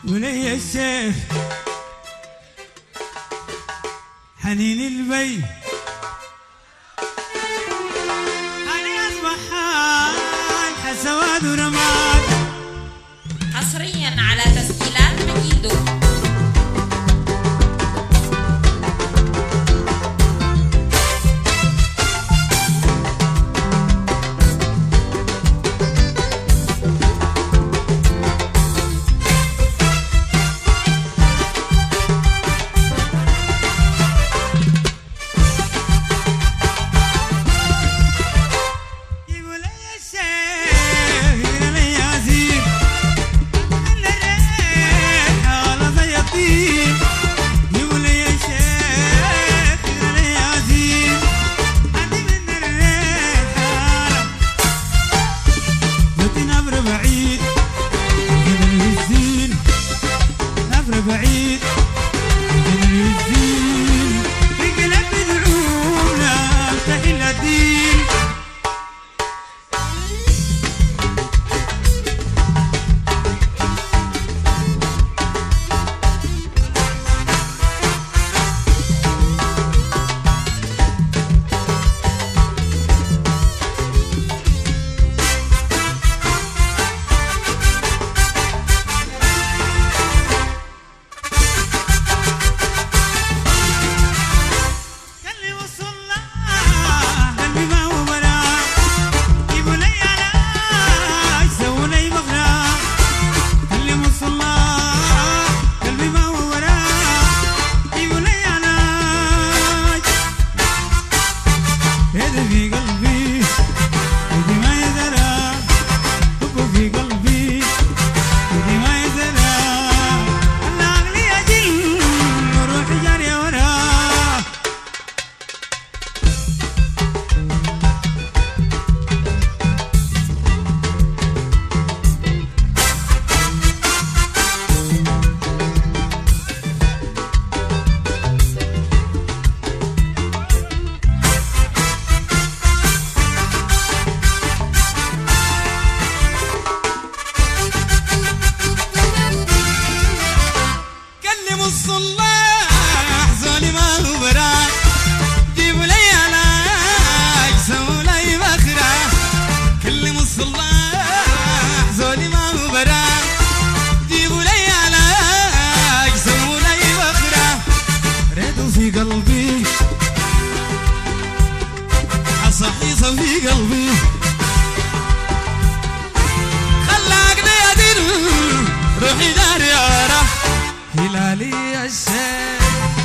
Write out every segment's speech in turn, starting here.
ولي الشيخ حنين البي علي أصبح حسواد ورماد حصريا على تسجيلات مكيدو. بعيد من الدين بقلب دعونا تحل الدين في قلبي ودي ما يدرى حبه في قلبي ودي ما يدرى أنا عقلي أجل وروحي جارية وراه الصلاح زولي ما هو برا جيبوا لي علاج سووا لي بخرة كلموا الصلاح زولي ما هو برا جيبوا لي علاج سووا لي بخرة ريدوا في قلبي حصحيصة في قلبي خلاقني أدير روحي داري ورا هلالي الشيخ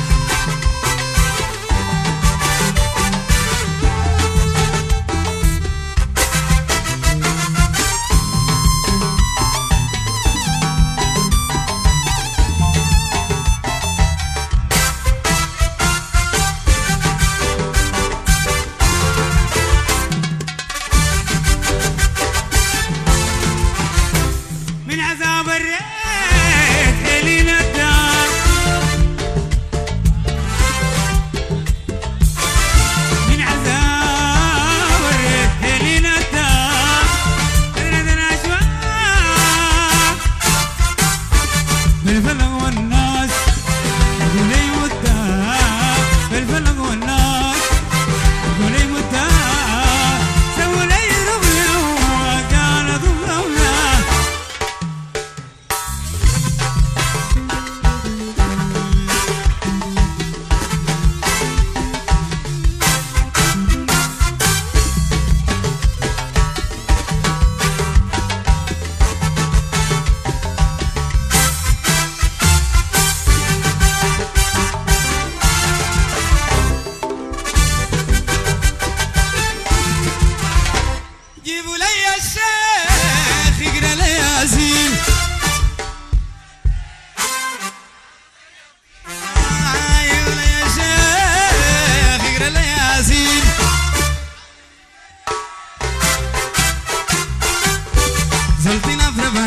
من عذاب الريح إلينا الدار من عذاب الريح إلينا الدار ردنا أشواق بالفلق والناس يقولي مدار بالفلق والناس يقولي مدار سووا لي ربنا وكانت الدولة جيبوا لي الشيخ يقرا لي ياسين جيبوا لي الشيخ يقرا لي ياسين زلتي نفر